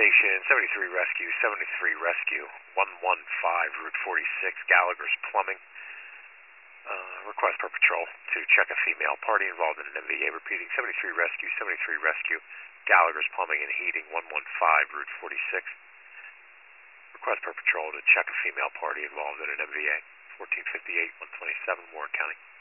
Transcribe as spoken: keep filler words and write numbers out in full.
station, seventy-three Rescue, seventy-three Rescue, one one five, Route forty-six, Gallagher's Plumbing. Uh, request per patrol to check a female party involved in an M V A. Repeating, seventy-three Rescue, seventy-three Rescue, Gallagher's Plumbing and Heating, one one five, Route forty-six. Request per patrol to check a female party involved in an M V A. fourteen fifty-eight, one twenty-seven, Warren County.